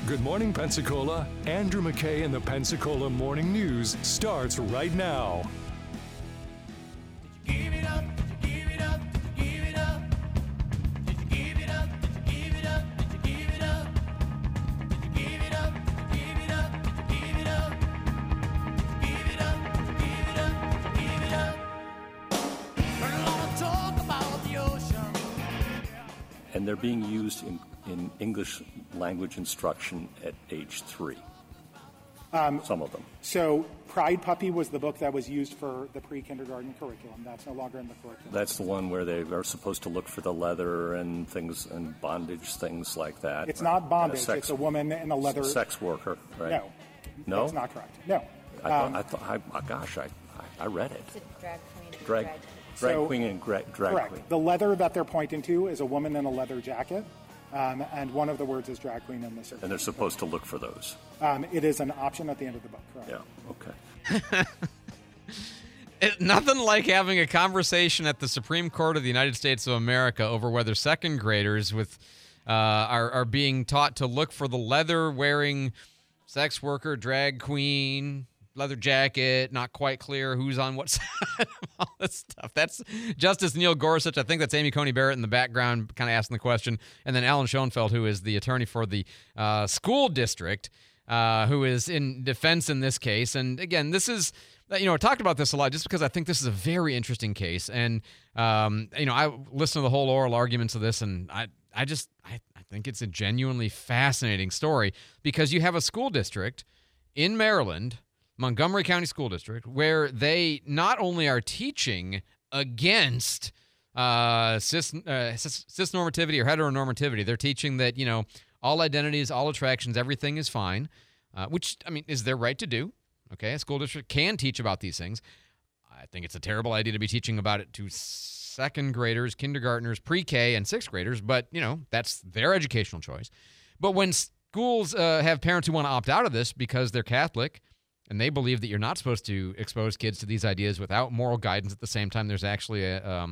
Good morning, Pensacola. Andrew McKay in the Pensacola Morning News starts right now. Did you give it up? Did you give it up? Did you give it up? Did you give it up? Did you give it up? Did you give it up? Did you give it up? Did you give it up? Did you give it up? Did you give it up? Did you give it up? Did you give it up? Heard a lot of talk about the ocean. And they're being used in English language instruction at age 3. Some of them. So Pride Puppy was the book that was used for the pre-kindergarten curriculum. That's no longer in the curriculum. That's the one where they are supposed to look for the leather and things and bondage, things like that. It's not bondage. It's a woman in a leather. Sex worker, right? No. No? That's not correct. No. I read it. It's a drag queen. Drag queen and drag correct. queen. The leather that they're pointing to is a woman in a leather jacket. And one of the words is drag queen in the search. And they're supposed to look for those. It is an option at the end of the book, correct? Yeah, okay. Nothing like having a conversation at the Supreme Court of the United States of America over whether second graders are being taught to look for the leather-wearing sex worker, drag queen, leather jacket, not quite clear who's on what side, all this stuff. That's Justice Neil Gorsuch. I think that's Amy Coney Barrett in the background kind of asking the question. And then Alan Schoenfeld, who is the attorney for the school district, who is in defense in this case. And again, this is, I talked about this a lot just because I think this is a very interesting case. And, I listened to the whole oral arguments of this, and I think it's a genuinely fascinating story because you have a school district in Maryland, Montgomery County School District, where they not only are teaching against cis-normativity or heteronormativity, they're teaching that, all identities, all attractions, everything is fine, which, is their right to do. Okay, a school district can teach about these things. I think it's a terrible idea to be teaching about it to second graders, kindergartners, pre-K, and sixth graders, but, that's their educational choice. But when schools have parents who want to opt out of this because they're Catholic, and they believe that you're not supposed to expose kids to these ideas without moral guidance at the same time, there's actually a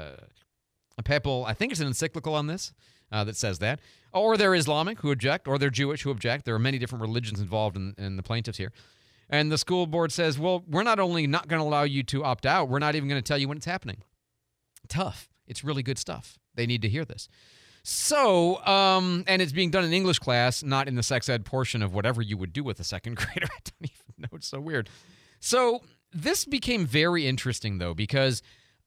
papal, I think it's an encyclical on this that says that. Or they're Islamic who object, or they're Jewish who object. There are many different religions involved in the plaintiffs here. And the school board says, well, we're not only not going to allow you to opt out, we're not even going to tell you when it's happening. Tough. It's really good stuff. They need to hear this. So, and it's being done in English class, not in the sex ed portion of whatever you would do with a second grader. I don't even know. It's so weird. So this became very interesting, though, because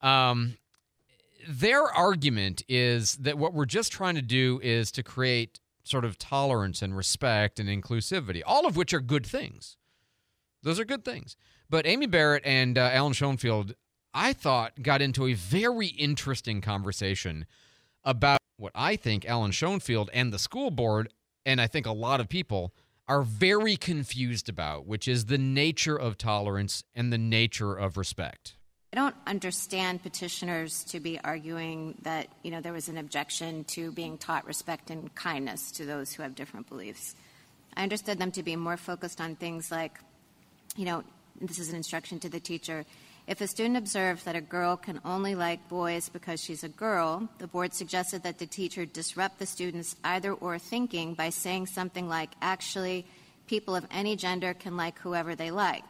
their argument is that what we're just trying to do is to create sort of tolerance and respect and inclusivity, all of which are good things. Those are good things. But Amy Barrett and Alan Schoenfeld, I thought, got into a very interesting conversation about what I think Alan Schoenfeld and the school board, and I think a lot of people, are very confused about, which is the nature of tolerance and the nature of respect. I don't understand petitioners to be arguing that, there was an objection to being taught respect and kindness to those who have different beliefs. I understood them to be more focused on things like, this is an instruction to the teacher. If a student observes that a girl can only like boys because she's a girl, the board suggested that the teacher disrupt the student's either-or thinking by saying something like, actually, people of any gender can like whoever they like.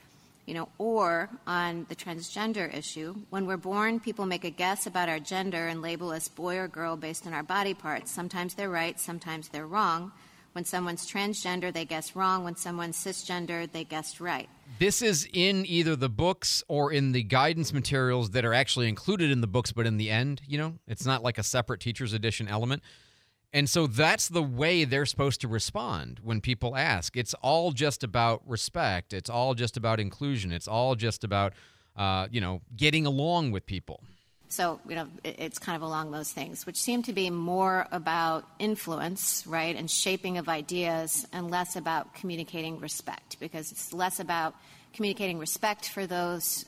Or on the transgender issue, when we're born, people make a guess about our gender and label us boy or girl based on our body parts. Sometimes they're right, sometimes they're wrong. When someone's transgender, they guess wrong. When someone's cisgender, they guessed right. This is in either the books or in the guidance materials that are actually included in the books, but in the end, it's not like a separate teacher's edition element. And so that's the way they're supposed to respond when people ask. It's all just about respect. It's all just about inclusion. It's all just about, getting along with people. So, it's kind of along those things, which seem to be more about influence, right, and shaping of ideas, and less about communicating respect, because it's less about communicating respect for those,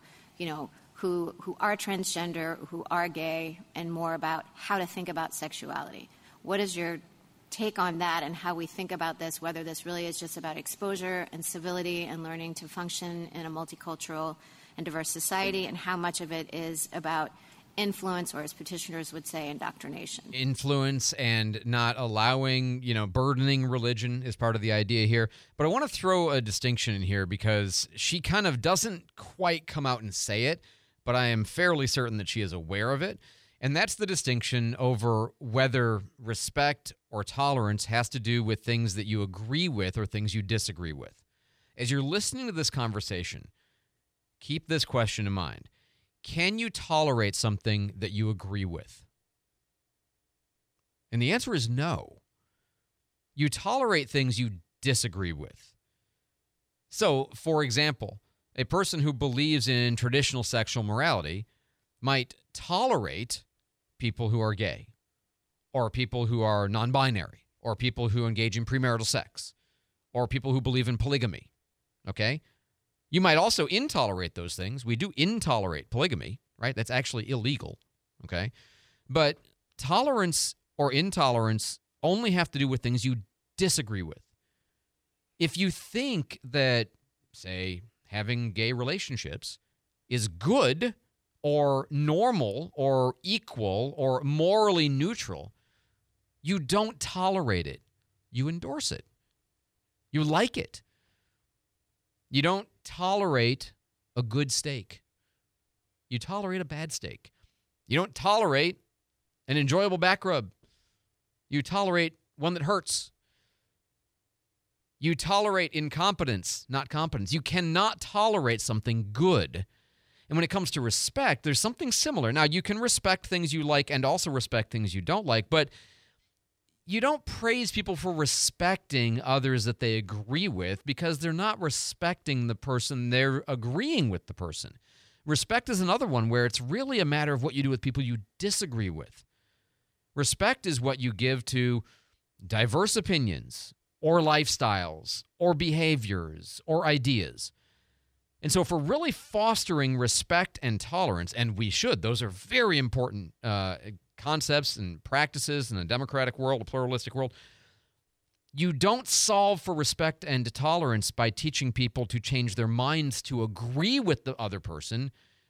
who are transgender, who are gay, and more about how to think about sexuality. What is your take on that and how we think about this, whether this really is just about exposure and civility and learning to function in a multicultural and diverse society, and how much of it is about influence, or as petitioners would say, indoctrination. Influence and not allowing, burdening religion is part of the idea here. But I want to throw a distinction in here because she kind of doesn't quite come out and say it, but I am fairly certain that she is aware of it. And that's the distinction over whether respect or tolerance has to do with things that you agree with or things you disagree with. As you're listening to this conversation, keep this question in mind. Can you tolerate something that you agree with? And the answer is no. You tolerate things you disagree with. So, for example, a person who believes in traditional sexual morality might tolerate people who are gay, or people who are non-binary, or people who engage in premarital sex, or people who believe in polygamy. Okay? You might also intolerate those things. We do intolerate polygamy, right? That's actually illegal, okay? But tolerance or intolerance only have to do with things you disagree with. If you think that, say, having gay relationships is good or normal or equal or morally neutral, you don't tolerate it. You endorse it. You like it. You don't tolerate a good steak. You tolerate a bad steak. You don't tolerate an enjoyable back rub. You tolerate one that hurts. You tolerate incompetence, not competence. You cannot tolerate something good. And when it comes to respect, there's something similar. Now, you can respect things you like and also respect things you don't like, but you don't praise people for respecting others that they agree with because they're not respecting the person. They're agreeing with the person. Respect is another one where it's really a matter of what you do with people you disagree with. Respect is what you give to diverse opinions or lifestyles or behaviors or ideas. And so if we're really fostering respect and tolerance, and we should, those are very important concepts and practices in a democratic world, a pluralistic world. You don't solve for respect and tolerance by teaching people to change their minds to agree with the other person.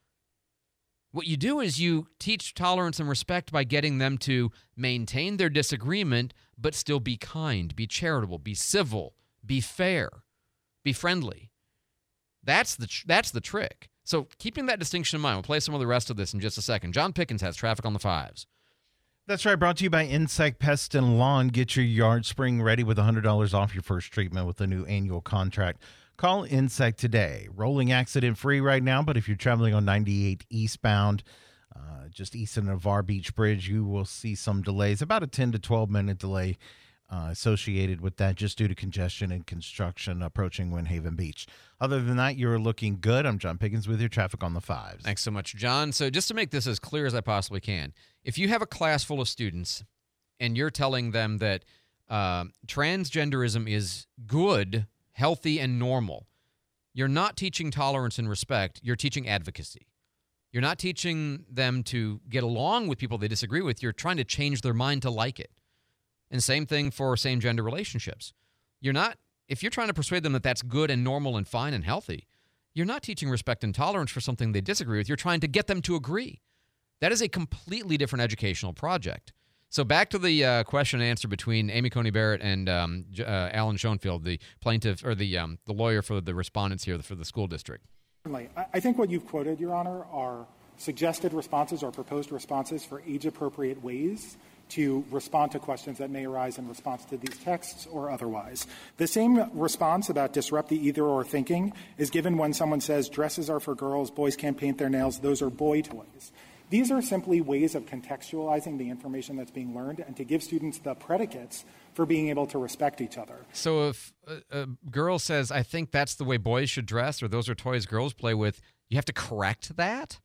What you do is you teach tolerance and respect by getting them to maintain their disagreement, but still be kind, be charitable, be civil, be fair, be friendly. That's the trick. So keeping that distinction in mind, we'll play some of the rest of this in just a second. John Pickens has traffic on the fives. That's right. Brought to you by Insect Pest and Lawn. Get your yard spring ready with $100 off your first treatment with a new annual contract. Call Insect today. Rolling accident free right now, but if you're traveling on 98 eastbound, just east of Navarre Beach Bridge, you will see some delays, about a 10 to 12 minute delay associated with that just due to congestion and construction approaching Windhaven Beach. Other than that, you're looking good. I'm John Pickens with your traffic on the fives. Thanks so much, John. So just to make this as clear as I possibly can, if you have a class full of students and you're telling them that transgenderism is good, healthy, and normal, you're not teaching tolerance and respect. You're teaching advocacy. You're not teaching them to get along with people they disagree with. You're trying to change their mind to like it. And same thing for same-gender relationships. If you're trying to persuade them that that's good and normal and fine and healthy, you're not teaching respect and tolerance for something they disagree with. You're trying to get them to agree. That is a completely different educational project. So back to the question and answer between Amy Coney Barrett and Alan Schoenfield, the plaintiff or the lawyer for the respondents here for the school district. I think what you've quoted, Your Honor, are suggested responses or proposed responses for age-appropriate ways to respond to questions that may arise in response to these texts or otherwise. The same response about disrupt the either-or thinking is given when someone says dresses are for girls, boys can't paint their nails, those are boy toys. These are simply ways of contextualizing the information that's being learned and to give students the predicates for being able to respect each other. So if a girl says, I think that's the way boys should dress, or those are toys girls play with, you have to correct that?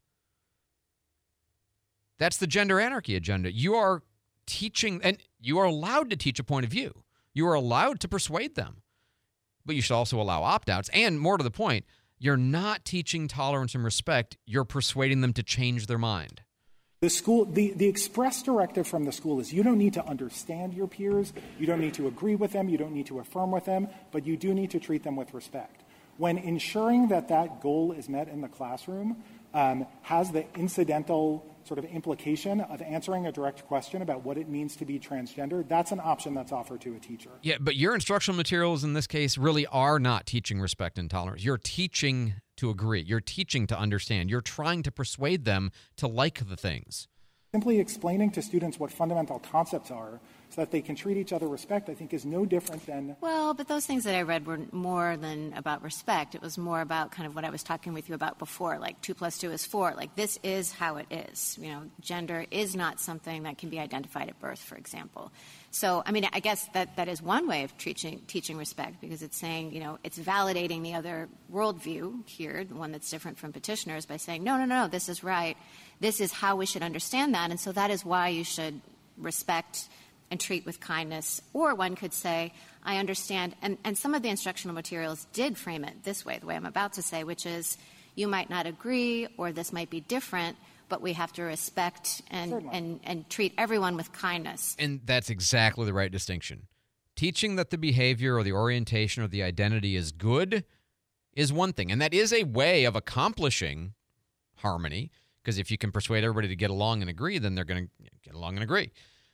That's the gender anarchy agenda. You are teaching, and you are allowed to teach a point of view. You are allowed to persuade them. But you should also allow opt-outs. And more to the point, you're not teaching tolerance and respect. You're persuading them to change their mind. The school, the express directive from the school is you don't need to understand your peers, you don't need to agree with them, you don't need to affirm with them, but you do need to treat them with respect. When ensuring that that goal is met in the classroom has the incidental sort of implication of answering a direct question about what it means to be transgender, that's an option that's offered to a teacher. Yeah, but your instructional materials in this case really are not teaching respect and tolerance. You're teaching to agree. You're teaching to understand. You're trying to persuade them to like the things. Simply explaining to students what fundamental concepts are so that they can treat each other with respect, I think, is no different than... Well, but those things that I read were more than about respect. It was more about kind of what I was talking with you about before, like 2 + 2 is 4. Like, this is how it is. You know, gender is not something that can be identified at birth, for example. So, I mean, I guess that is one way of teaching respect, because it's saying, you know, it's validating the other worldview here, the one that's different from petitioners, by saying, no, this is right. This is how we should understand that, and so that is why you should respect and treat with kindness. Or one could say, I understand, and some of the instructional materials did frame it this way, the way I'm about to say, which is, you might not agree, or this might be different, but we have to respect and treat everyone with kindness. And that's exactly the right distinction. Teaching that the behavior or the orientation or the identity is good is one thing, and that is a way of accomplishing harmony, because if you can persuade everybody to get along and agree, then they're going to get along and agree.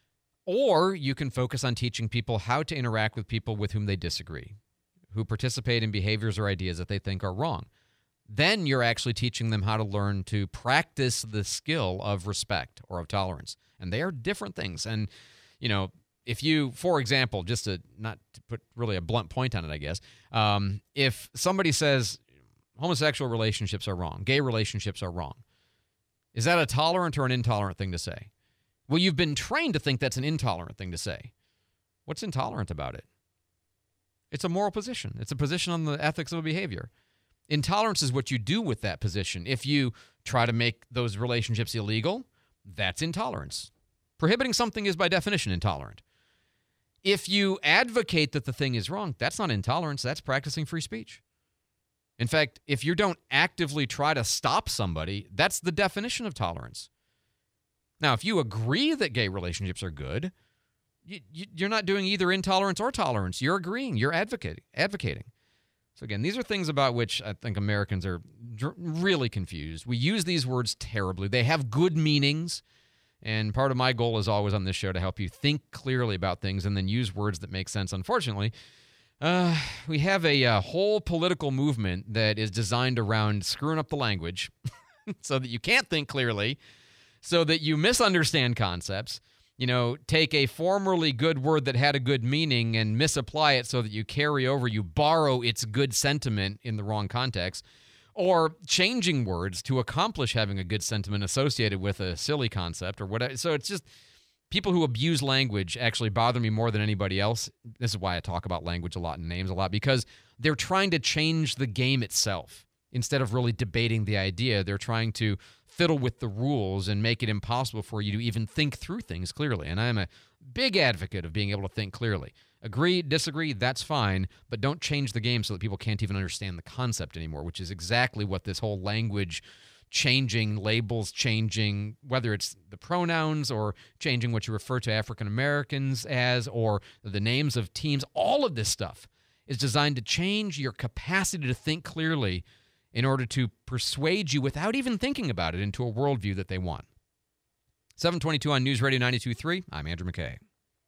Or you can focus on teaching people how to interact with people with whom they disagree, who participate in behaviors or ideas that they think are wrong. Then you're actually teaching them how to learn to practice the skill of respect or of tolerance. And they are different things. And, you know, if you, for example, just to not to put really a blunt point on it, I guess, if somebody says homosexual relationships are wrong, gay relationships are wrong, is that a tolerant or an intolerant thing to say? Well, you've been trained to think that's an intolerant thing to say. What's intolerant about it? It's a moral position. It's a position on the ethics of a behavior. Intolerance is what you do with that position. If you try to make those relationships illegal, that's intolerance. Prohibiting something is by definition intolerant. If you advocate that the thing is wrong, that's not intolerance, that's practicing free speech. In fact, if you don't actively try to stop somebody, that's the definition of tolerance. Now, if you agree that gay relationships are good, you're not doing either intolerance or tolerance. You're agreeing. You're advocating. So again, these are things about which I think Americans are really confused. We use these words terribly. They have good meanings, and part of my goal is always on this show to help you think clearly about things and then use words that make sense. Unfortunately, we have a whole political movement that is designed around screwing up the language so that you can't think clearly, so that you misunderstand concepts, you know, take a formerly good word that had a good meaning and misapply it so that you carry over, you borrow its good sentiment in the wrong context, or changing words to accomplish having a good sentiment associated with a silly concept or whatever. So it's just people who abuse language actually bother me more than anybody else. This is why I talk about language a lot and names a lot, because they're trying to change the game itself. Instead of really debating the idea, they're trying to fiddle with the rules and make it impossible for you to even think through things clearly. And I'm a big advocate of being able to think clearly. Agree, disagree, that's fine, but don't change the game so that people can't even understand the concept anymore, which is exactly what this whole language changing, labels changing, whether it's the pronouns or changing what you refer to African Americans as or the names of teams, all of this stuff is designed to change your capacity to think clearly in order to persuade you without even thinking about it into a worldview that they want. 722 on News Radio 92.3. I'm Andrew McKay.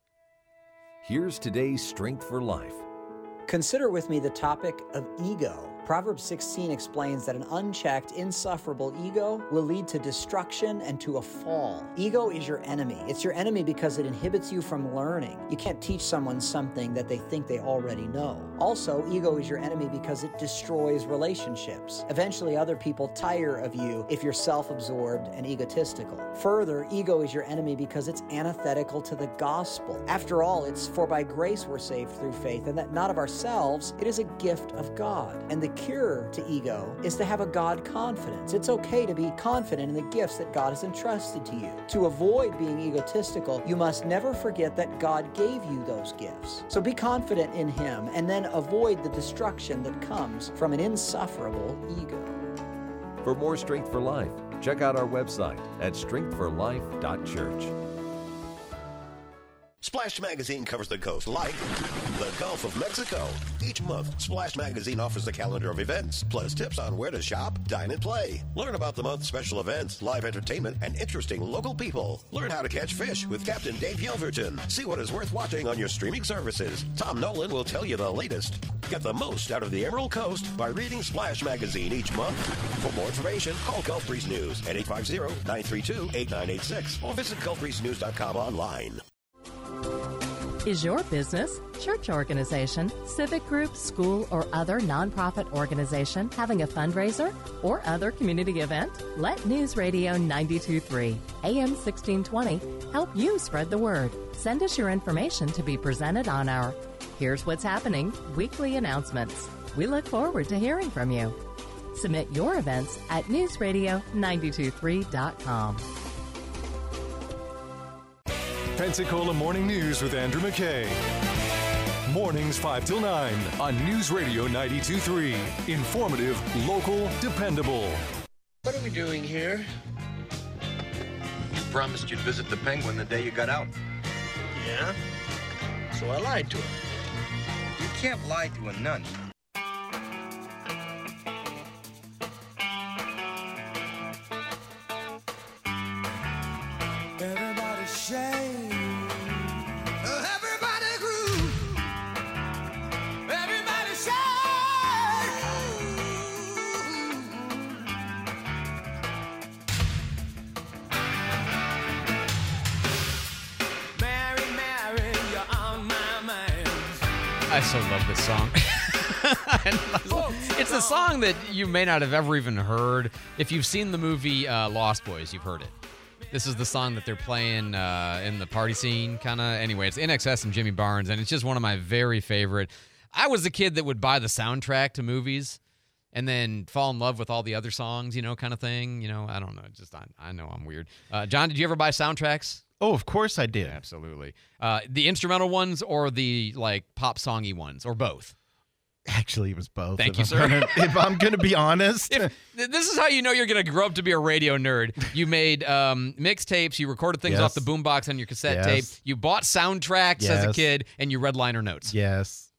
Here's today's Strength for Life. Consider with me the topic of ego. Proverbs 16 explains that an unchecked, insufferable ego will lead to destruction and to a fall. Ego is your enemy. It's your enemy because it inhibits you from learning. You can't teach someone something that they think they already know. Also, ego is your enemy because it destroys relationships. Eventually, other people tire of you if you're self-absorbed and egotistical. Further, ego is your enemy because it's antithetical to the gospel. After all, it's for by grace we're saved through faith, and that not of ourselves, it is a gift of God. And the cure to ego is to have a God confidence. It's okay to be confident in the gifts that God has entrusted to you. To avoid being egotistical, you must never forget that God gave you those gifts. So be confident in Him and then avoid the destruction that comes from an insufferable ego. For more Strength for Life, check out our website at strengthforlife.church. Splash Magazine covers the coast like the Gulf of Mexico. Each month, Splash Magazine offers a calendar of events, plus tips on where to shop, dine, and play. Learn about the month's special events, live entertainment, and interesting local people. Learn how to catch fish with Captain Dave Yelverton. See what is worth watching on your streaming services. Tom Nolan will tell you the latest. Get the most out of the Emerald Coast by reading Splash Magazine each month. For more information, call Gulf Breeze News at 850-932-8986 or visit GulfBreezeNews.com online. Is your business, church organization, civic group, school, or other nonprofit organization having a fundraiser or other community event? Let News Radio 92.3, AM 1620 help you spread the word. Send us your information to be presented on our Here's What's Happening weekly announcements. We look forward to hearing from you. Submit your events at newsradio923.com. Pensacola Morning News with Andrew McKay. Mornings 5 till 9 on News Radio 92.3. Informative, local, dependable. What are we doing here? You promised you'd visit the Penguin the day you got out. Yeah? So I lied to him. You can't lie to a nun. Everybody shake. Everybody groove. Everybody shake. Mary, Mary, you're on my mind. I so love this song. It's a song that you may not have ever even heard. If you've seen the movie Lost Boys, you've heard it. This is the song that they're playing in the party scene, kind of. Anyway, it's INXS and Jimmy Barnes, and it's just one of my very favorite. I was a kid that would buy the soundtrack to movies and then fall in love with all the other songs, kind of thing. I don't know. I know I'm weird. John, did you ever buy soundtracks? Oh, of course I did. Absolutely. The instrumental ones or the pop songy ones, or both? Actually, it was both. Thank you, sir. If I'm going to be honest. This is how you know you're going to grow up to be a radio nerd. You made mixtapes. You recorded things off the boombox on your cassette tape. You bought soundtracks as a kid, and you read liner notes. Yes.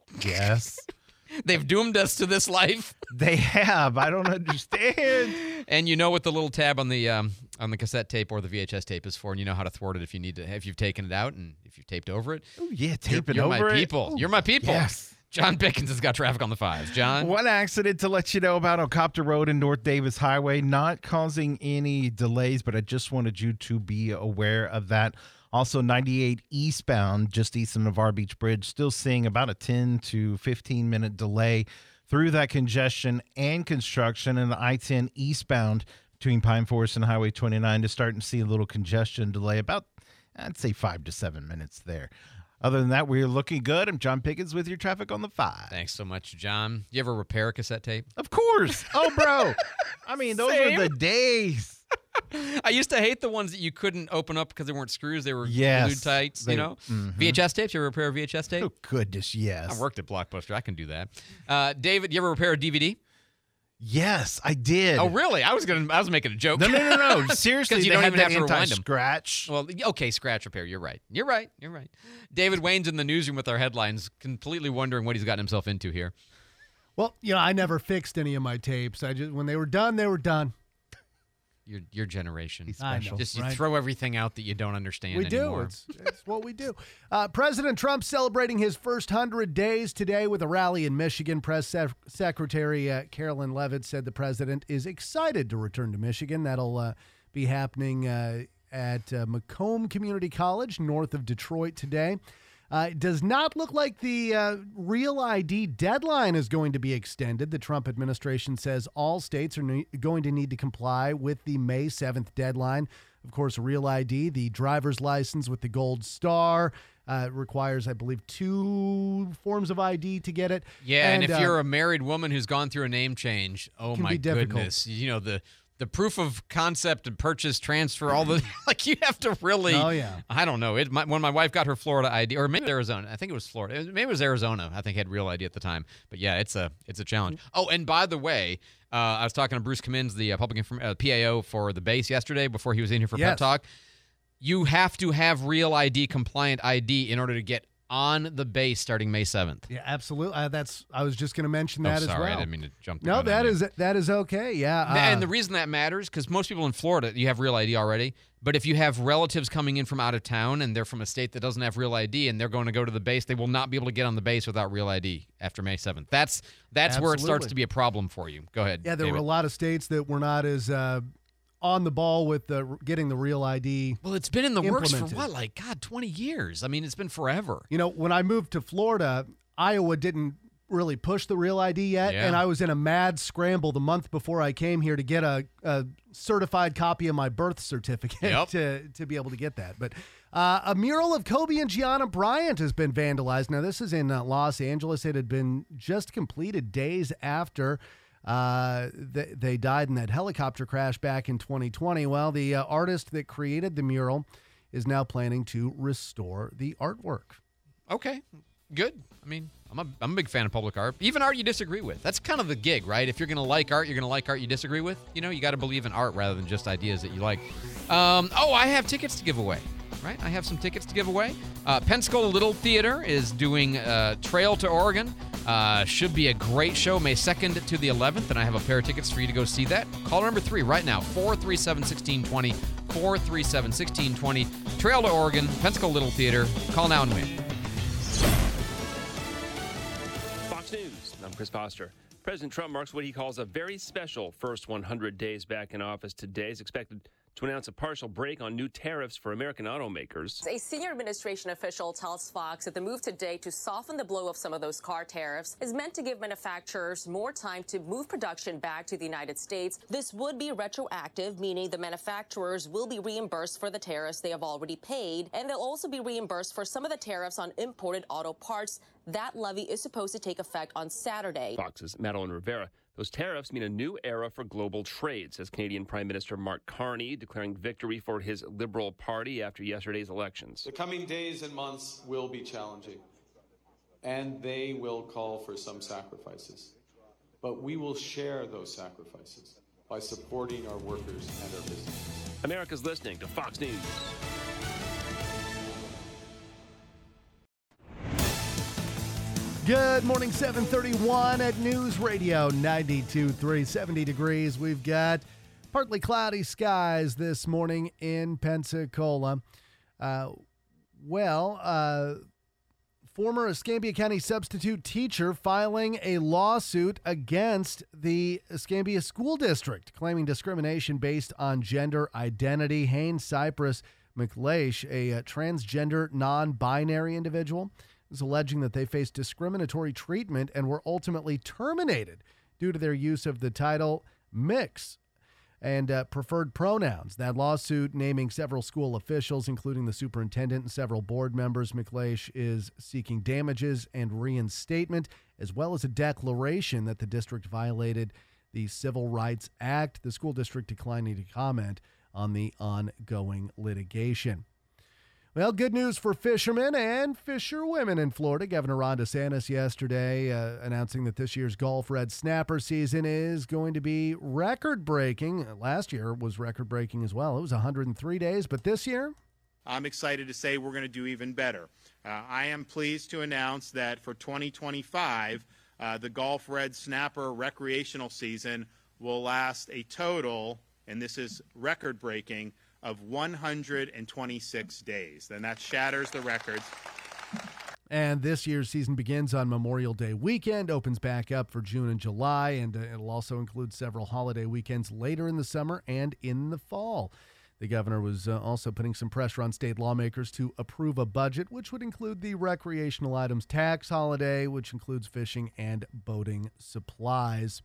They've doomed us to this life. They have. I don't understand. And you know what the little tab on the cassette tape or the VHS tape is for, and you know how to thwart it if you've taken it out and if you've taped over it. Oh yeah, tape it you're over my it. people. Ooh, you're my people. Yes. John Pickens has got traffic on the 5s. John? One accident to let you know about on Copter Road and North Davis Highway, not causing any delays, but I just wanted you to be aware of that. Also, 98 eastbound, just east of Navarre Beach Bridge, still seeing about a 10 to 15-minute delay through that congestion and construction. And the I-10 eastbound between Pine Forest and Highway 29 to starting to see a little congestion delay, about, I'd say, 5 to 7 minutes there. Other than that, we're looking good. I'm John Pickens with your traffic on the 5. Thanks so much, John. You ever repair a cassette tape? Of course. Oh, bro. I mean, those were the days. I used to hate the ones that you couldn't open up because they weren't screws. They were glued tight, Mm-hmm. VHS tapes? You ever repair a VHS tape? Oh, goodness, yes. I worked at Blockbuster. I can do that. David, you ever repair a DVD? Yes, I did. Oh, really? I was making a joke. No. Seriously, because you don't even have to rewind them. Scratch. Well, okay, scratch repair. You're right. David Wayne's in the newsroom with our headlines, completely wondering what he's gotten himself into here. Well, I never fixed any of my tapes. When they were done, they were done. Your generation. He's special. Just you throw everything out that you don't understand We anymore. do. It's what we do. President Trump celebrating his first 100 days today with a rally in Michigan. Press Secretary Carolyn Levitt said the president is excited to return to Michigan. That'll be happening at Macomb Community College north of Detroit today. It does not look like the Real ID deadline is going to be extended. The Trump administration says all states are going to need to comply with the May 7th deadline. Of course, Real ID, the driver's license with the gold star, requires, I believe, 2 forms of ID to get it. Yeah, and if you're a married woman who's gone through a name change, oh my goodness. The proof of concept and purchase, transfer, all the you have to really. Oh yeah. I don't know. When my wife got her Florida ID, or maybe Arizona, I think it was Florida. Maybe it was Arizona. I think had Real ID at the time. But yeah, it's a challenge. Oh, and by the way, I was talking to Bruce Cummins, the public PAO for the base yesterday before he was in here for Pep Talk. You have to have Real ID compliant ID in order to get on the base starting May 7th. Yeah, absolutely. I was just going to mention that as well. Sorry, I didn't mean to jump the No, gun that on you. that is okay. Yeah. And the reason that matters, because most people in Florida, you have Real ID already. But if you have relatives coming in from out of town and they're from a state that doesn't have Real ID and they're going to go to the base, they will not be able to get on the base without Real ID after May 7th. That's where it starts Absolutely. to be a problem for you. Go ahead. Yeah, there David. were a lot of states that were not as on the ball with getting the Real ID. Well, it's been in the works for implemented. what, 20 years? I mean, it's been forever. You know, when I moved to Florida, Iowa didn't really push the Real ID yet, Yeah. and I was in a mad scramble the month before I came here to get a certified copy of my birth certificate to be able to get that. But a mural of Kobe and Gianna Bryant has been vandalized. Now, this is in Los Angeles. It had been just completed days after they died in that helicopter crash back in 2020. Well, the artist that created the mural is now planning to restore the artwork. Okay, good. I mean, I'm a big fan of public art, even art you disagree with. That's kind of the gig, right? If you're going to like art, you're going to like art you disagree with. You know, you got to believe in art rather than just ideas that you like. I have tickets to give away, right? I have some tickets to give away. Pensacola Little Theater is doing Trail to Oregon. Should be a great show, May 2nd to the 11th, and I have a pair of tickets for you to go see that. Caller number 3 right now, 437-1620, 437-1620. Trail to Oregon, Pensacola Little Theater. Call now and win. Fox News, I'm Chris Foster. President Trump marks what he calls a very special first 100 days back in office today. He's expected to announce a partial break on new tariffs for American automakers. A senior administration official tells Fox that the move today to soften the blow of some of those car tariffs is meant to give manufacturers more time to move production back to the United States. This would be retroactive, meaning the manufacturers will be reimbursed for the tariffs they have already paid, and they'll also be reimbursed for some of the tariffs on imported auto parts. That levy is supposed to take effect on Saturday. Fox's Madeline Rivera. Those tariffs mean a new era for global trade, says Canadian Prime Minister Mark Carney, declaring victory for his Liberal Party after yesterday's elections. The coming days and months will be challenging, and they will call for some sacrifices. But we will share those sacrifices by supporting our workers and our businesses. America's listening to Fox News. Good morning, 731 at News Radio 92.3, 70 degrees. We've got partly cloudy skies this morning in Pensacola. Former Escambia County substitute teacher filing a lawsuit against the Escambia School District, claiming discrimination based on gender identity. Haynes Cypress McLeish, a transgender non-binary individual, is alleging that they faced discriminatory treatment and were ultimately terminated due to their use of the title mix and preferred pronouns. That lawsuit, naming several school officials, including the superintendent and several board members. McLeish is seeking damages and reinstatement, as well as a declaration that the district violated the Civil Rights Act. The school district declining to comment on the ongoing litigation. Well, good news for fishermen and fisherwomen in Florida. Governor Ron DeSantis yesterday announcing that this year's Gulf Red Snapper season is going to be record-breaking. Last year was record-breaking as well. It was 103 days, but this year? I'm excited to say we're going to do even better. I am pleased to announce that for 2025, the Gulf Red Snapper recreational season will last a total, and this is record-breaking, of 126 days. Then that shatters the records. And this year's season begins on Memorial Day weekend, opens back up for June and July, and it'll also include several holiday weekends later in the summer and in the fall. The governor was also putting some pressure on state lawmakers to approve a budget, which would include the recreational items tax holiday, which includes fishing and boating supplies.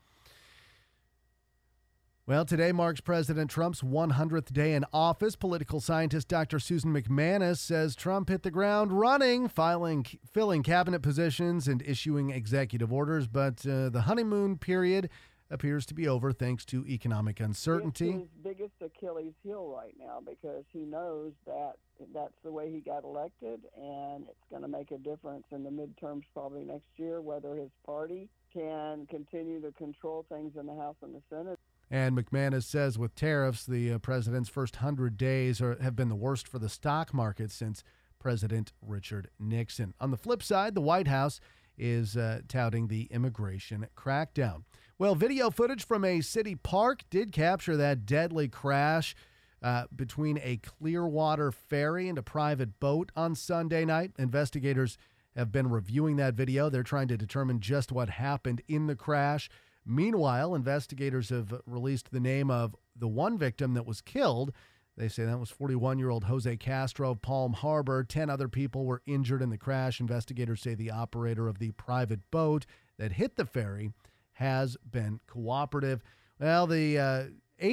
Well, today marks President Trump's 100th day in office. Political scientist Dr. Susan McManus says Trump hit the ground running, filling cabinet positions and issuing executive orders. But the honeymoon period appears to be over thanks to economic uncertainty. It's his biggest Achilles heel right now because he knows that that's the way he got elected, and it's going to make a difference in the midterms probably next year, whether his party can continue to control things in the House and the Senate. And McManus says with tariffs, the president's first 100 days have been the worst for the stock market since President Richard Nixon. On the flip side, the White House is touting the immigration crackdown. Well, video footage from a city park did capture that deadly crash between a Clearwater ferry and a private boat on Sunday night. Investigators have been reviewing that video. They're trying to determine just what happened in the crash. Meanwhile, investigators have released the name of the one victim that was killed. They say that was 41-year-old Jose Castro of Palm Harbor. 10 other people were injured in the crash. Investigators say the operator of the private boat that hit the ferry has been cooperative. Well, the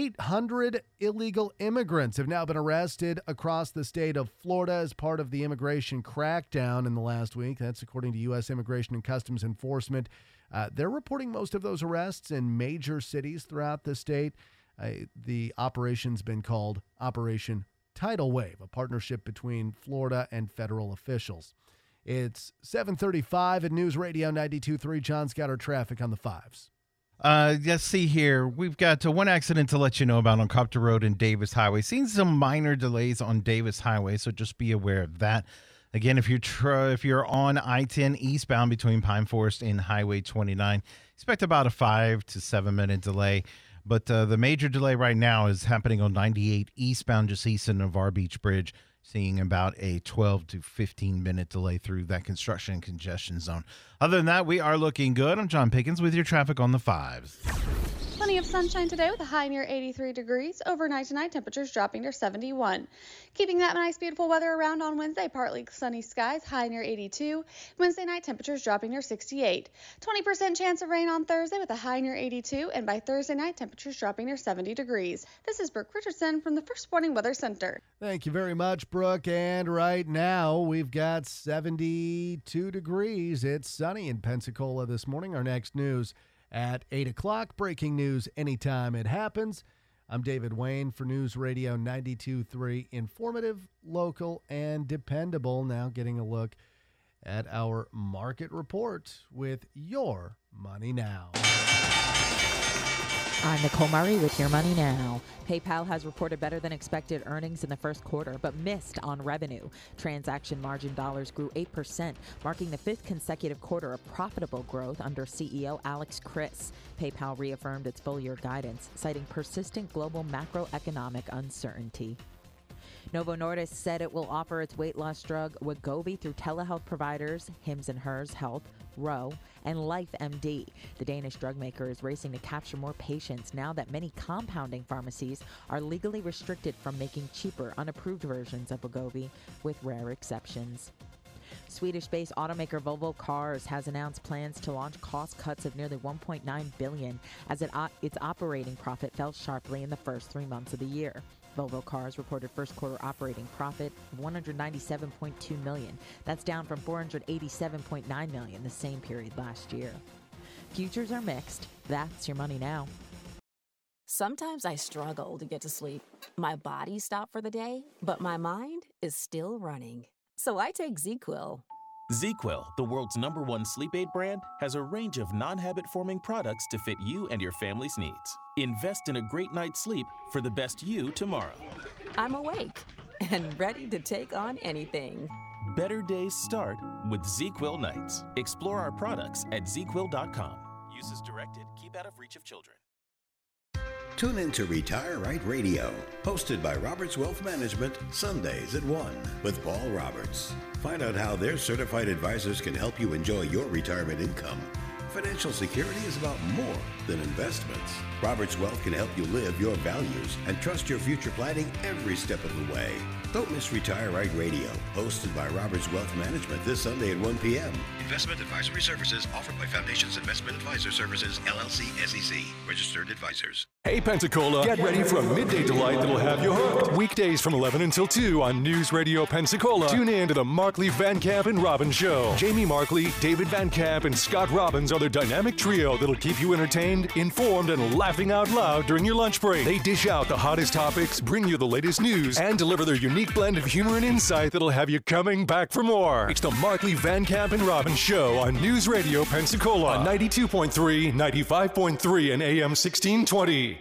800 illegal immigrants have now been arrested across the state of Florida as part of the immigration crackdown in the last week. That's according to U.S. Immigration and Customs Enforcement. They're reporting most of those arrests in major cities throughout the state. The operation's been called Operation Tidal Wave, a partnership between Florida and federal officials. It's 7:35 at News Radio 92.3. John's got our traffic on the fives. Let's see here. We've got one accident to let you know about on Copter Road and Davis Highway. Seeing some minor delays on Davis Highway, so just be aware of that. Again, if you're on I-10 eastbound between Pine Forest and Highway 29, expect about a 5 to 7 minute delay. But the major delay right now is happening on 98 eastbound just east of Navarre Beach Bridge, seeing about a 12 to 15-minute delay through that construction and congestion zone. Other than that, we are looking good. I'm John Pickens with your traffic on the fives. Plenty of sunshine today with a high near 83 degrees. Overnight tonight, temperatures dropping to 71. Keeping that nice, beautiful weather around on Wednesday, partly sunny skies, high near 82. Wednesday night, temperatures dropping near 68. 20% chance of rain on Thursday with a high near 82. And by Thursday night, temperatures dropping near 70 degrees. This is Brooke Richardson from the First Warning Weather Center. Thank you very much, Brooke. And right now, we've got 72 degrees. It's sunny in Pensacola this morning. Our next news at 8 o'clock. Breaking news anytime it happens. I'm David Wayne for News Radio 92.3. Informative, local, and dependable. Now getting a look at our market report with Your Money Now. I'm Nicole Murray with Your Money Now. PayPal has reported better than expected earnings in the first quarter, but missed on revenue. Transaction margin dollars grew 8%, marking the fifth consecutive quarter of profitable growth under CEO Alex Chriss. PayPal reaffirmed its full-year guidance, citing persistent global macroeconomic uncertainty. Novo Nordisk said it will offer its weight loss drug Wegovy through telehealth providers Hims & Hers Health, Ro, and LifeMD. The Danish drug maker is racing to capture more patients now that many compounding pharmacies are legally restricted from making cheaper, unapproved versions of Wegovy, with rare exceptions. Swedish-based automaker Volvo Cars has announced plans to launch cost cuts of nearly $1.9 billion as its operating profit fell sharply in the first 3 months of the year. Volvo Cars reported first quarter operating profit of $197.2 million. That's down from $487.9 million the same period last year. Futures are mixed. That's Your Money Now. Sometimes I struggle to get to sleep. My body stopped for the day, but my mind is still running. So I take ZzzQuil. ZzzQuil, the world's #1 sleep aid brand, has a range of non-habit-forming products to fit you and your family's needs. Invest in a great night's sleep for the best you tomorrow. I'm awake and ready to take on anything. Better days start with ZzzQuil nights. Explore our products at ZzzQuil.com. Use as directed. Keep out of reach of children. Tune in to Retire Right Radio, hosted by Roberts Wealth Management, Sundays at 1 with Paul Roberts. Find out how their certified advisors can help you enjoy your retirement income. Financial security is about more than investments. Roberts Wealth can help you live your values and trust your future planning every step of the way. Don't miss Retire Right Radio, hosted by Roberts Wealth Management this Sunday at 1 p.m. Investment advisory services offered by Foundations Investment Advisor Services, LLC, SEC, registered advisors. Hey Pensacola, get ready for a midday delight that'll have you hooked. Weekdays from 11 until 2 on News Radio Pensacola. Tune in to the Markley, Van Camp, and Robbins Show. Jamie Markley, David Van Camp, and Scott Robbins are their dynamic trio that'll keep you entertained, informed, and laughing out loud during your lunch break. They dish out the hottest topics, bring you the latest news, and deliver their unique blend of humor and insight that'll have you coming back for more. It's the Markley, Van Camp, and Robbins Show on News Radio Pensacola on 92.3, 95.3, and AM 1620.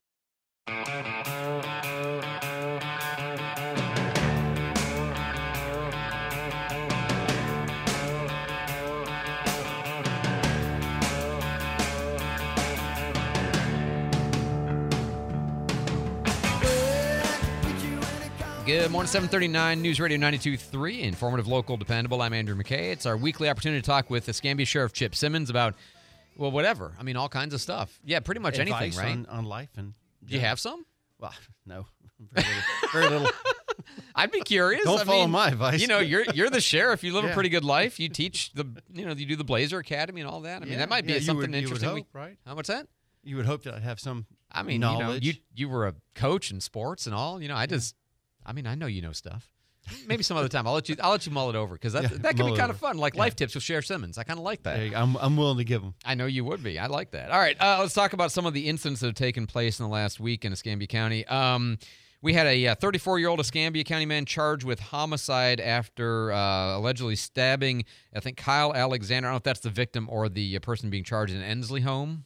Good morning, 739 News Radio 92.3, informative, local, dependable. I'm Andrew McKay. It's our weekly opportunity to talk with Escambia Sheriff Chip Simmons about, well, whatever. I mean, all kinds of stuff. Yeah, pretty much Advice anything, right? on life. And do you have some? Well, no. Very little. Very little. I'd be curious. Don't follow my advice. You know, you're the sheriff. You live a Yeah. pretty good life. You teach you do the Blazer Academy and all that. I mean, that might be something interesting. You would hope, right? How much that? You would hope that I'd have some I mean, knowledge. you were a coach in sports and all. You know, I know you know stuff. Maybe some other time. I'll let you mull it over because that can be kind of fun. Like life tips with Sheriff Simmons. I kind of like that. Hey, I'm willing to give them. I know you would be. I like that. All right, let's talk about some of the incidents that have taken place in the last week in Escambia County. We had a 34-year-old Escambia County man charged with homicide after allegedly stabbing, I think, Kyle Alexander. I don't know if that's the victim or the person being charged in Ensley home.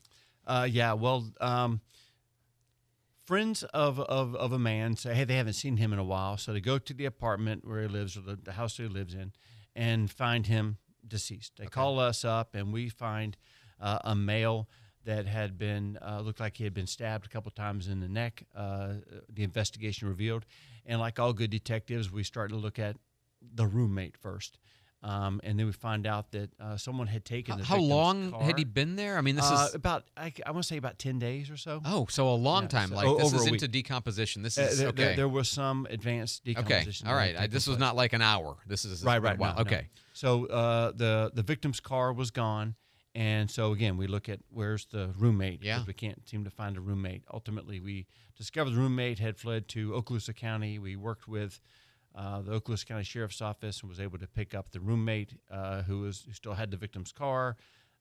Friends of a man say, hey, they haven't seen him in a while, so they go to the apartment where he lives or the house that he lives in and find him deceased. They call us up, and we find a male that had been, looked like he had been stabbed a couple times in the neck. The investigation revealed. And like all good detectives, we start to look at the roommate first. And then we find out that someone had taken the How victim's long car. had he been there? I mean, this is about, I want to say about 10 days or so. Oh, so a long time. So Like this over is a into week. decomposition. This is okay. There was some advanced decomposition. Okay, all right. This was not like an hour. This is right. Wow. No. Okay. So the victim's car was gone, and so again we look at where's the roommate. Yeah. Because we can't seem to find a roommate. Ultimately, we discovered the roommate had fled to Okaloosa County. We worked with the Okaloosa County Sheriff's Office and was able to pick up the roommate who still had the victim's car,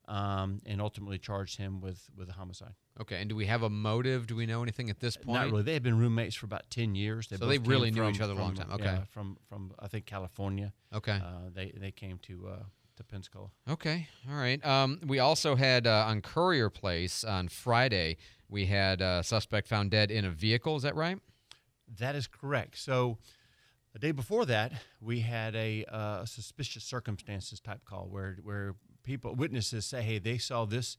and ultimately charged him with a homicide. Okay, and do we have a motive? Do we know anything at this point? Not really. They had been roommates for about 10 years. So both they really came knew from- each other a long from- time. Okay. yeah, from I think California. Okay. They came to Pensacola. Okay, all right. We also had on Courier Place on Friday, we had a suspect found dead in a vehicle. Is that right? That is correct. So the day before that, we had a suspicious circumstances type call where witnesses say, hey, they saw this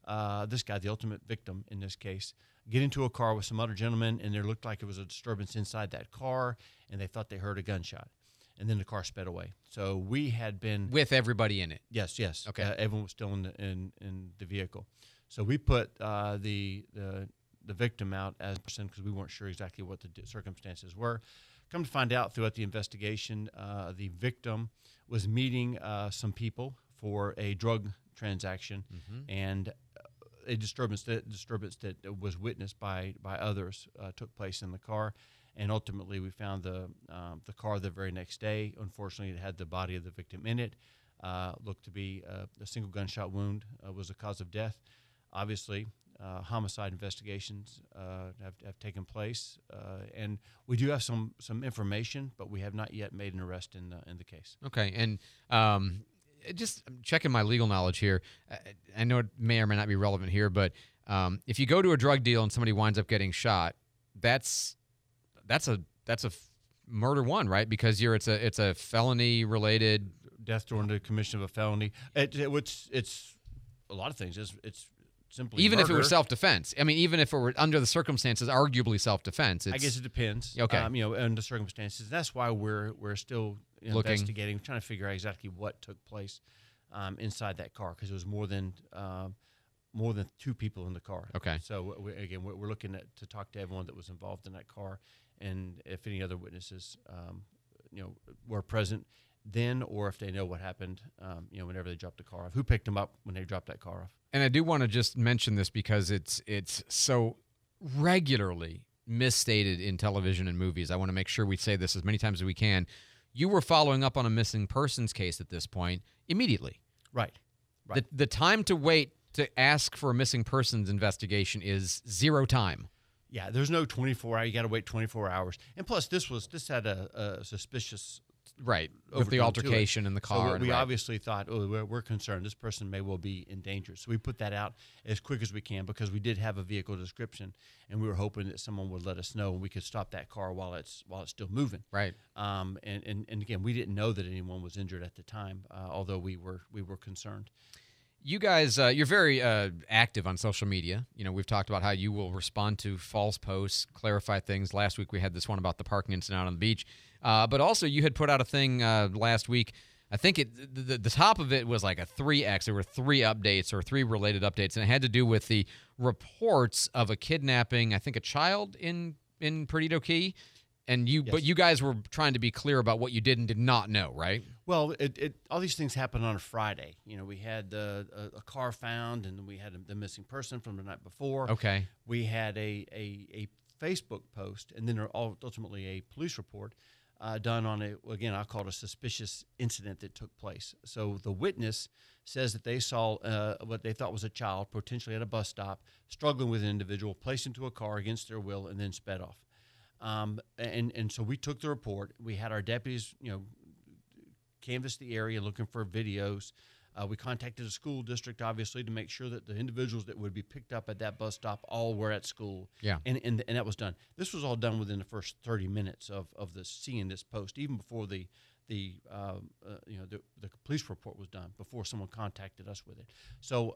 guy, the ultimate victim in this case, get into a car with some other gentlemen, and there looked like it was a disturbance inside that car, and they thought they heard a gunshot. And then the car sped away. So we had been with everybody in it. Yes. Okay. Everyone was still in the vehicle. So we put the victim out as a person because we weren't sure exactly what the circumstances were. Come to find out throughout the investigation, the victim was meeting some people for a drug transaction, and a disturbance that was witnessed by others took place in the car. And ultimately, we found the car the very next day. Unfortunately, it had the body of the victim in it. Looked to be a single gunshot wound was the cause of death. Obviously, homicide investigations have taken place, and we do have some information, but we have not yet made an arrest in the case. Okay, and just checking my legal knowledge here. I know it may or may not be relevant here, but if you go to a drug deal and somebody winds up getting shot, that's a murder one, right? Because it's a felony related death during the commission of a felony. It's a lot of things. It's simply even murder. if it were self-defense. I mean, even if it were under the circumstances, arguably self-defense. I guess it depends. Okay, and the circumstances. That's why we're still investigating, trying to figure out exactly what took place inside that car, because it was more than two people in the car. Okay. So we're looking to talk to everyone that was involved in that car, and if any other witnesses, were present then, or if they know what happened, whenever they dropped the car off, who picked them up when they dropped that car off. And I do want to just mention this because it's so regularly misstated in television and movies. I want to make sure we say this as many times as we can. You were following up on a missing persons case at this point immediately. Right. The time to wait to ask for a missing persons investigation is zero time. Yeah, there's no 24 hour. You got to wait 24 hours. And plus, this had a suspicious right with the altercation in the car. So we obviously thought, we're concerned. This person may well be in danger. So we put that out as quick as we can because we did have a vehicle description, and we were hoping that someone would let us know and we could stop that car while it's still moving. Right. And again, we didn't know that anyone was injured at the time, although we were concerned. You guys, you're very active on social media. You know, we've talked about how you will respond to false posts, clarify things. Last week we had this one about the parking incident out on the beach. But also you had put out a thing last week. I think the top of it was like a 3X. There were 3 updates or 3 related updates, and it had to do with the reports of a kidnapping, I think a child in Perdido Key. And but you guys were trying to be clear about what you did and did not know, right? Well, all these things happened on a Friday. You know, we had a car found, and we had the missing person from the night before. Okay. We had a Facebook post, and then ultimately a police report done on I call it a suspicious incident that took place. So the witness says that they saw what they thought was a child potentially at a bus stop, struggling with an individual, placed into a car against their will, and then sped off. And so we took the report. We had our deputies, canvass the area looking for videos. We contacted the school district, obviously, to make sure that the individuals that would be picked up at that bus stop all were at school. Yeah. And that was done. This was all done within the first 30 minutes of seeing this post, even before the police report was done, before someone contacted us with it. So,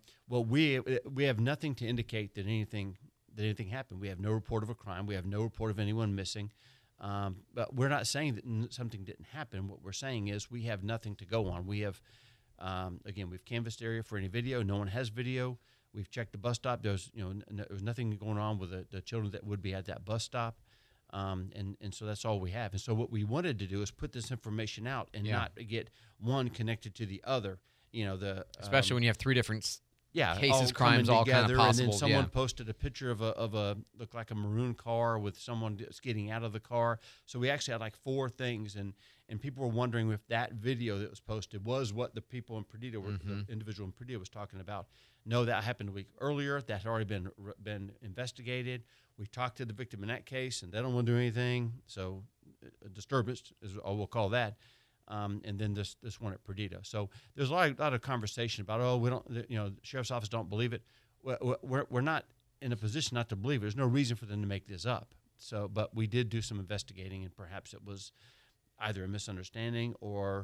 we have nothing to indicate that anything happened. We have no report of a crime. We have no report of anyone missing. But we're not saying that something didn't happen. What we're saying is we have nothing to go on. We have, we've canvassed the area for any video. No one has video. We've checked the bus stop. There was nothing going on with the children that would be at that bus stop. And so that's all we have. And so what we wanted to do is put this information out and not get one connected to the other. Especially when you have 3 different cases, all crimes, all kind of possible. And then someone posted a picture of a looked like a maroon car with someone just getting out of the car. So we actually had like 4 things, and people were wondering if that video that was posted was what the people in Perdido, the individual in Perdido was talking about. No, that happened a week earlier. That had already been investigated. We talked to the victim in that case, and they don't want to do anything. So a disturbance is all we'll call that. And then this one at Perdido. So there's a lot of conversation about, we don't, the sheriff's office don't believe it. We're not in a position not to believe it. There's no reason for them to make this up. So, but we did do some investigating, and perhaps it was either a misunderstanding or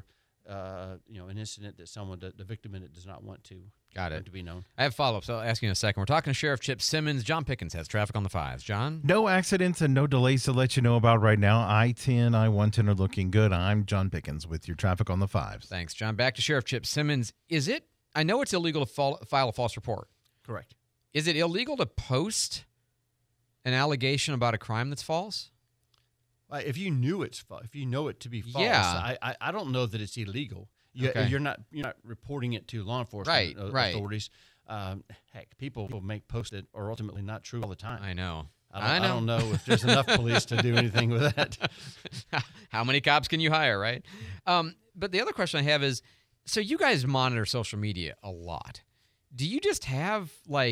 an incident that the victim in it does not want to. Got it. To be known. I have follow-ups. I'll ask you in a second. We're talking to Sheriff Chip Simmons. John Pickens has traffic on the 5s. John? No accidents and no delays to let you know about right now. I-10, I-110 are looking good. I'm John Pickens with your traffic on the 5s. Thanks, John. Back to Sheriff Chip Simmons. I know it's illegal to file a false report. Correct. Is it illegal to post an allegation about a crime that's false? If you knew if you know it to be false, yeah. I don't know that it's illegal. Okay. You're not reporting it to law enforcement authorities. Right. Heck, people will make posts that are ultimately not true all the time. I know. I don't know if there's enough police to do anything with that. How many cops can you hire, right? But the other question I have is, so you guys monitor social media a lot. Do you just have,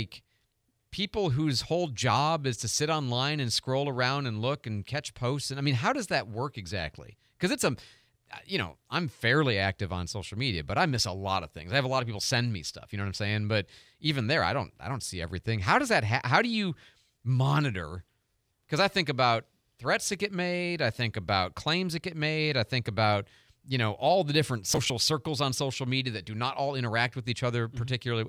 people whose whole job is to sit online and scroll around and look and catch posts? And I mean, how does that work exactly? Because it's I'm fairly active on social media, but I miss a lot of things. I have a lot of people send me stuff, you know what I'm saying? But even there, I don't see everything. How does that how do you monitor? Because I think about threats that get made, I think about claims that get made, I think about all the different social circles on social media that do not all interact with each other particularly.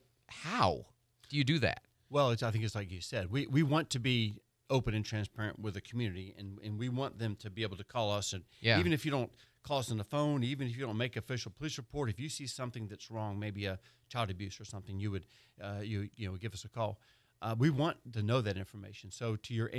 How do you do that? Well, I think it's like you said. We want to be open and transparent with the community, and we want them to be able to call us. And even if you don't call us on the phone, even if you don't make official police report, if you see something that's wrong, maybe a child abuse or something, you would give us a call. We want to know that information. So to your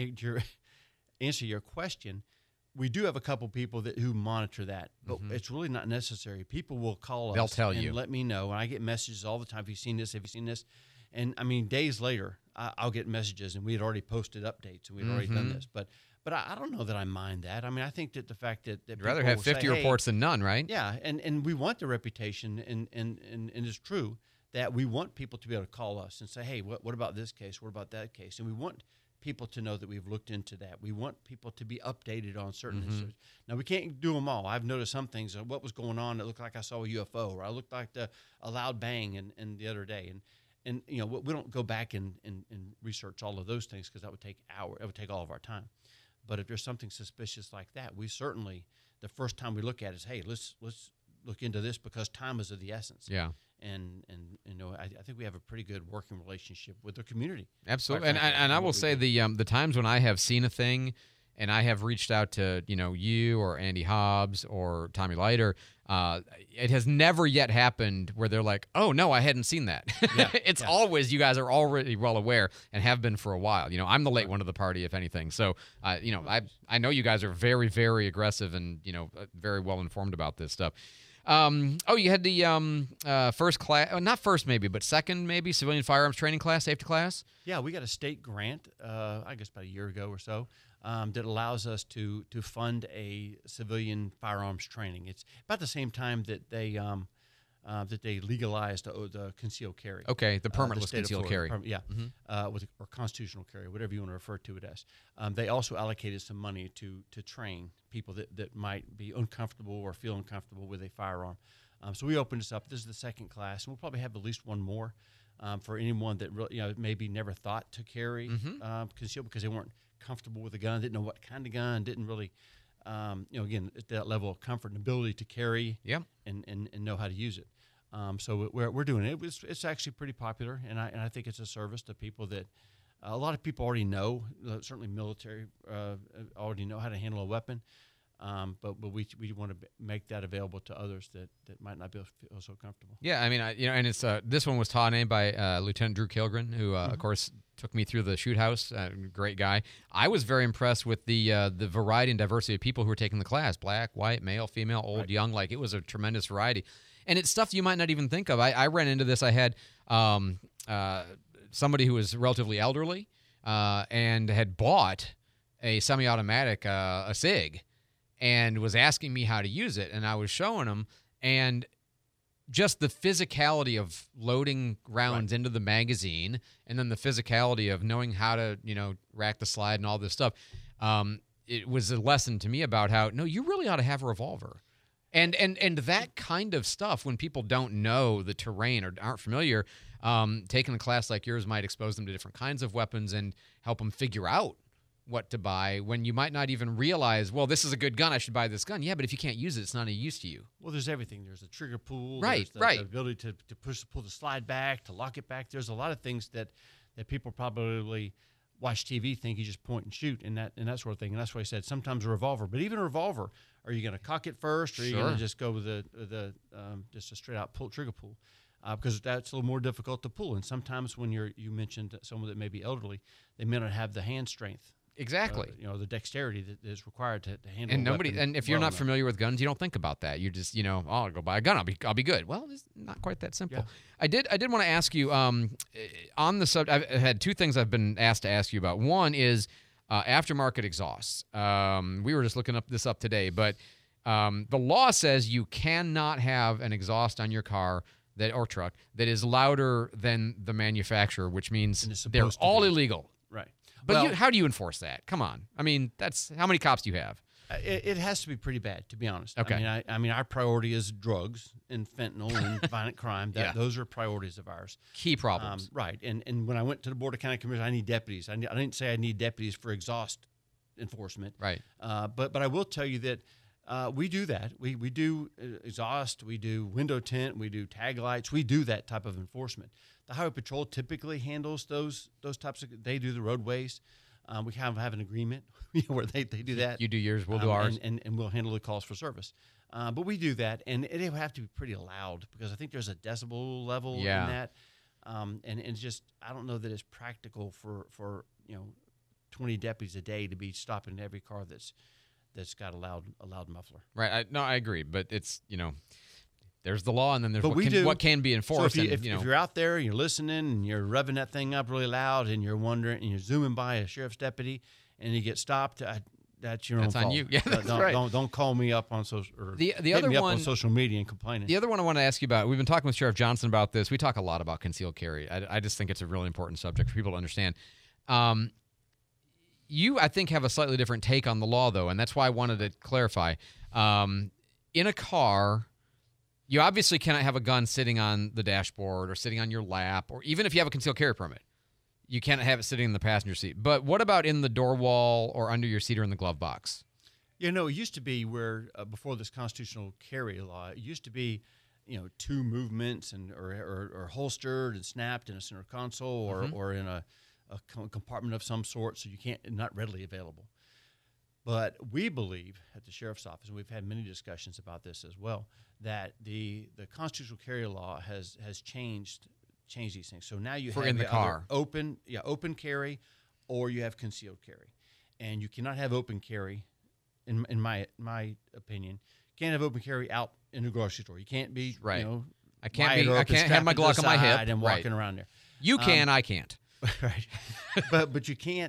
answer your question, we do have a couple people who monitor that, but it's really not necessary. People will call us. They'll tell and you. Let me know. And I get messages all the time. Have you seen this? Have you seen this? And I mean, days later, I'll get messages, and we had already posted updates, and we'd already done this. But I don't know that I mind that. I mean, I think that the fact that you'd rather have 50 reports than none, right? Yeah, and we want the reputation, and it's true that we want people to be able to call us and say, hey, what about this case? What about that case? And we want people to know that we've looked into that. We want people to be updated on certain issues. Now, we can't do them all. I've noticed some things. What was going on? It looked like I saw a UFO, or I looked like a loud bang in the other day. And we don't go back and research all of those things because that would take hours. It would take all of our time. But if there's something suspicious like that, we certainly, the first time we look at it is, hey, let's look into this because time is of the essence. Yeah. And I think we have a pretty good working relationship with the community. Absolutely. And I will say the times when I have seen a thing and I have reached out to, you or Andy Hobbs or Tommy Leiter, it has never yet happened where they're like, oh, no, I hadn't seen that. Yeah, It's always you guys are already well aware and have been for a while. I'm the late one to the party, if anything. So, I know you guys are very, very aggressive and, very well informed about this stuff. You had the first class, not first maybe, but second maybe, civilian firearms training class, safety class? Yeah, we got a state grant, I guess about a year ago or so, that allows us to fund a civilian firearms training. It's about the same time that they legalized the concealed carry. Okay, the permitless state of concealed Florida. carry. Or constitutional carry, whatever you want to refer to it as. They also allocated some money to train people that might be uncomfortable or feel uncomfortable with a firearm. So we opened this up. This is the second class, and we'll probably have at least one more for anyone that really, maybe never thought to carry concealed because they weren't comfortable with a gun, didn't know what kind of gun, didn't really, again, at that level of comfort and ability to carry and know how to use it. So we're doing it. It's actually pretty popular, and I think it's a service to people that a lot of people already know. Certainly, military already know how to handle a weapon, but we want to make that available to others that might not feel so comfortable. Yeah, I mean, and it's this one was taught in by Lieutenant Drew Kilgren, who of course took me through the shoot house. Great guy. I was very impressed with the variety and diversity of people who were taking the class: black, white, male, female, old, young. Like it was a tremendous variety. And it's stuff you might not even think of. I ran into this. I had somebody who was relatively elderly and had bought a semi-automatic, a SIG, and was asking me how to use it. And I was showing him, and just the physicality of loading rounds into the magazine, and then the physicality of knowing how to, rack the slide and all this stuff. It was a lesson to me about how, no, you really ought to have a revolver. And that kind of stuff, when people don't know the terrain or aren't familiar, taking a class like yours might expose them to different kinds of weapons and help them figure out what to buy when you might not even realize, well, this is a good gun, I should buy this gun. Yeah, but if you can't use it, it's not any use to you. Well, there's everything. There's the trigger pull. Right, there's the ability to pull the slide back, to lock it back. There's a lot of things that people probably watch TV, think you just point and shoot and that sort of thing. And that's why I said sometimes a revolver. But even a revolver, are you going to cock it first, or are you going to just go with just a straight out trigger pull? Because that's a little more difficult to pull. And sometimes when you mentioned someone that may be elderly, they may not have the hand strength. Exactly. The dexterity that is required to handle. And if you're not familiar with guns, you don't think about that. You just, I'll go buy a gun. I'll be good. Well, it's not quite that simple. Yeah. I did want to ask you on the subject. I've had two things I've been asked to ask you about. One is aftermarket exhausts. We were just looking this up today, but the law says you cannot have an exhaust on your car or truck that is louder than the manufacturer, which means they're all illegal. Right. But how do you enforce that? Come on. I mean, that's how many cops do you have? It has to be pretty bad, to be honest. Okay. I mean, our priority is drugs and fentanyl and violent crime. Those are priorities of ours. Key problems. Right. And when I went to the Board of County Commissioners, I need deputies. I didn't say I need deputies for exhaust enforcement. Right. But I will tell you that we do that. We do exhaust. We do window tint. We do tag lights. We do that type of enforcement. The Highway Patrol typically handles those types of. They do the roadways. We kind of have an agreement where they do that. You do yours, we'll do ours. And we'll handle the calls for service. But we do that, and it will have to be pretty loud because I think there's a decibel level in that. And it's just, I don't know that it's practical for 20 deputies a day to be stopping every car that's got a loud muffler. Right. I agree, but it's, there's the law, and then there's what can be enforced. So if you're out there and you're listening and you're revving that thing up really loud and you're wondering and you're zooming by a sheriff's deputy and you get stopped, that's your own fault. That's on you. Yeah, that's right. Don't call me up on social or the other me one up on social media and complaining. The other one I want to ask you about. We've been talking with Sheriff Johnson about this. We talk a lot about concealed carry. I just think it's a really important subject for people to understand. You, I think, have a slightly different take on the law, though, and that's why I wanted to clarify. In a car, you obviously cannot have a gun sitting on the dashboard or sitting on your lap, or even if you have a concealed carry permit, you can't have it sitting in the passenger seat. But what about in the door wall or under your seat or in the glove box? You know, it used to be where before this constitutional carry law, it used to be, you know, 2 movements and or holstered and snapped in a center console or in a compartment of some sort, so you can't, not readily available. But we believe at the sheriff's office, and we've had many discussions about this as well, that the constitutional carry law has changed these things. So now you have in the car open carry, or you have concealed carry, and you cannot have open carry. In my opinion, can't have open carry out in the grocery store. You can't be right. You know, I can't have my Glock on my hip and walking around there. You can, I can't. Right, but you can't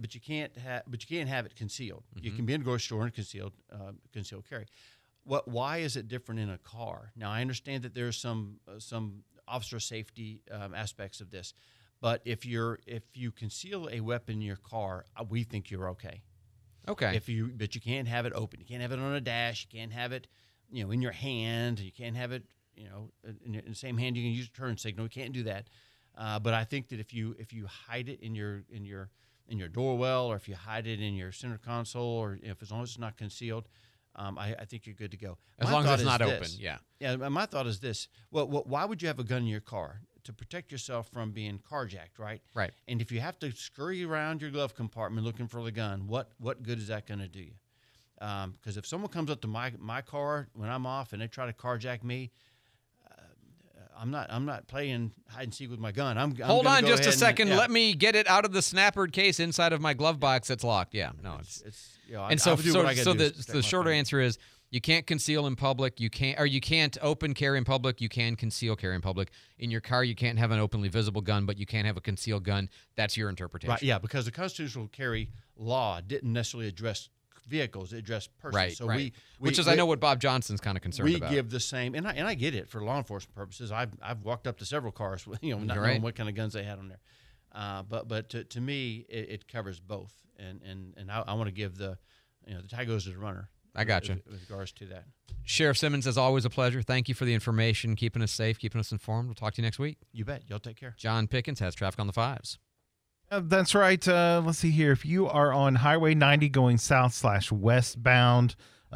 have it concealed. You can be in a grocery store and concealed carry. Why is it different in a car? Now I understand that there's some officer safety aspects of this, but if you conceal a weapon in your car, we think you're okay. Okay. But you can't have it open. You can't have it on a dash. You can't have it, you know, in your hand. You can't have it, you know, in the same hand. You can use a turn signal. You can't do that. But I think that if you hide it in your door well, or if you hide it in your center console, or as long as it's not concealed, I think you're good to go. As long as it's not open, yeah. Yeah. My thought is this: why would you have a gun in your car? To protect yourself from being carjacked, right? Right. And if you have to scurry around your glove compartment looking for the gun, what good is that going to do you? Because if someone comes up to my car when I'm off and they try to carjack me, I'm not playing hide and seek with my gun. Hold on just a second. Let me get it out of the snappered case inside of my glove box that's locked. Yeah, no, it's you know, and so the shorter answer is you can't conceal in public. You can't open carry in public. You can conceal carry in public. In your car, you can't have an openly visible gun, but you can have a concealed gun. That's your interpretation. Right? Yeah, because the constitutional carry law didn't necessarily address vehicles; it addressed persons. Right. So right. I know what Bob Johnson's kind of concerned about. We give the same, and I get it for law enforcement purposes. I've walked up to several cars, not knowing what kind of guns they had on there. But to me, it covers both, and I want to give the tie goes to the runner. I got you. With regards to that. Sheriff Simmons, as always, a pleasure. Thank you for the information, keeping us safe, keeping us informed. We'll talk to you next week. You bet. Y'all take care. John Pickens has traffic on the 5s. That's right. Let's see here. If you are on Highway 90 going south/westbound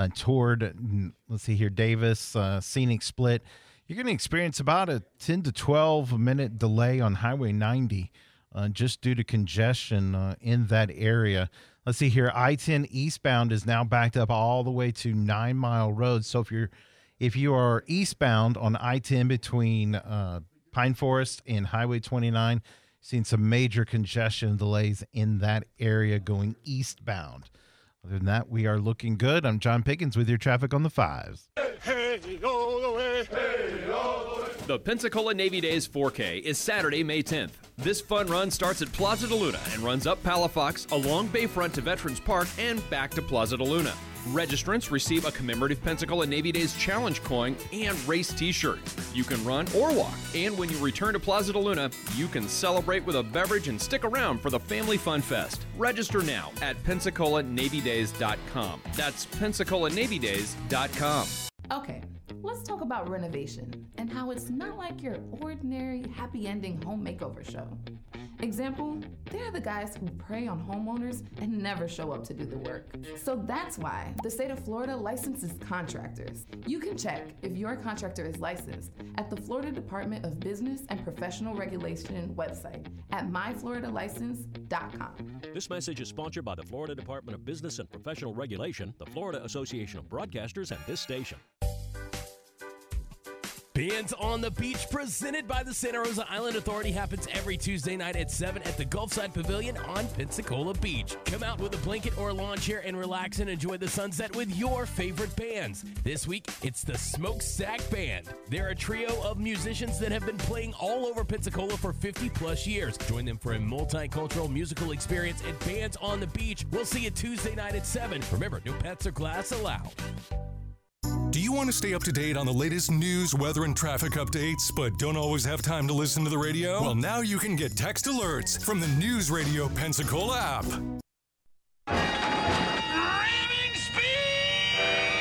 toward, let's see here, Davis, Scenic Split, you're going to experience about a 10 to 12 minute delay on Highway 90 just due to congestion in that area. Let's see here. I-10 eastbound is now backed up all the way to 9 Mile Road. So if you are eastbound on I-10 between Pine Forest and Highway 29, seen some major congestion delays in that area going eastbound. Other than that, we are looking good. I'm John Pickens with your traffic on the 5s. Hey, all the way. Hey, all the way. The Pensacola Navy Days 4K is Saturday, May 10th. This fun run starts at Plaza de Luna and runs up Palafox, along Bayfront to Veterans Park, and back to Plaza de Luna. Registrants receive a commemorative Pensacola Navy Days Challenge coin and race t-shirt. You can run or walk, and when you return to Plaza de Luna, you can celebrate with a beverage and stick around for the Family Fun Fest. Register now at PensacolaNavyDays.com. That's PensacolaNavyDays.com. Okay, let's talk about renovation and how it's not like your ordinary happy ending home makeover show. Example, there are the guys who prey on homeowners and never show up to do the work. So that's why the state of Florida licenses contractors. You can check if your contractor is licensed at the Florida Department of Business and Professional Regulation website at myfloridalicense.com. This message is sponsored by the Florida Department of Business and Professional Regulation, the Florida Association of Broadcasters, and this station. Bands on the Beach, presented by the Santa Rosa Island Authority, happens every Tuesday night at 7 at the Gulfside Pavilion on Pensacola Beach. Come out with a blanket or a lawn chair and relax and enjoy the sunset with your favorite bands. This week, it's the Smokestack Band. They're a trio of musicians that have been playing all over Pensacola for 50-plus years. Join them for a multicultural musical experience at Bands on the Beach. We'll see you Tuesday night at 7. Remember, no pets or glass allowed. Do you want to stay up to date on the latest news, weather, and traffic updates, but don't always have time to listen to the radio? Well, now you can get text alerts from the News Radio Pensacola app. Lightning speed!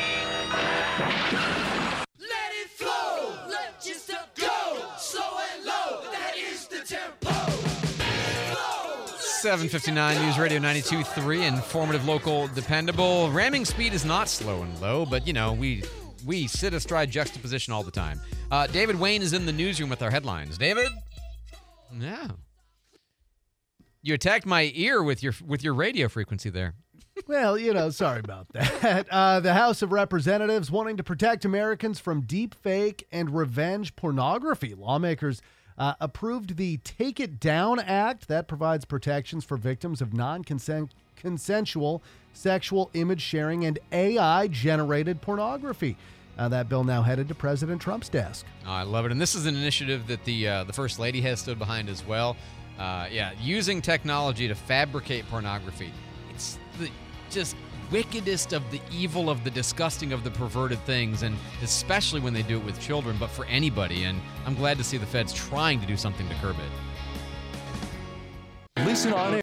Let it flow! Let your step go! Slow and low, that is the tempo! Flow! 7:59 News Radio 92.3, informative, local, dependable. Ramming speed is not slow and low, but, you know, we sit astride juxtaposition all the time. David Wayne is in the newsroom with our headlines. David? Yeah. You attacked my ear with your radio frequency there. Well, you know, sorry about that. The House of Representatives wanting to protect Americans from deep fake and revenge pornography. Lawmakers approved the Take It Down Act that provides protections for victims of non-consensual sexual image sharing and AI-generated pornography. That bill now headed to President Trump's desk. Oh, I love it. And this is an initiative that the First Lady has stood behind as well. Using technology to fabricate pornography. It's the just wickedest of the evil, of the disgusting, of the perverted things, and especially when they do it with children, but for anybody. And I'm glad to see the feds trying to do something to curb it. Listen on